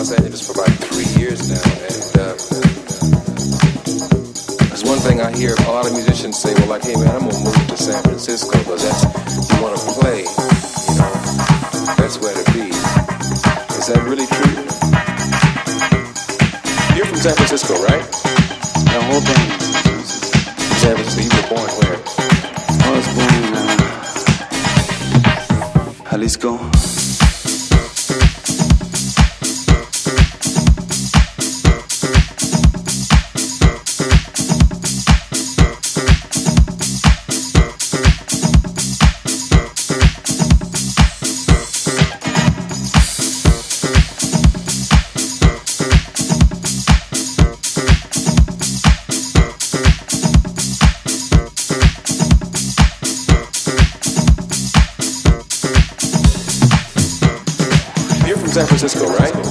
Los Angeles for about 3 years now, and there's one thing I hear a lot of musicians say, well, like, hey man, I'm gonna move to San Francisco because that's, you want to play, you know, that's where to be. Is that really true? You're from San Francisco, right? The whole band. San Francisco. You were born where? I was born in Jalisco. San Francisco, right?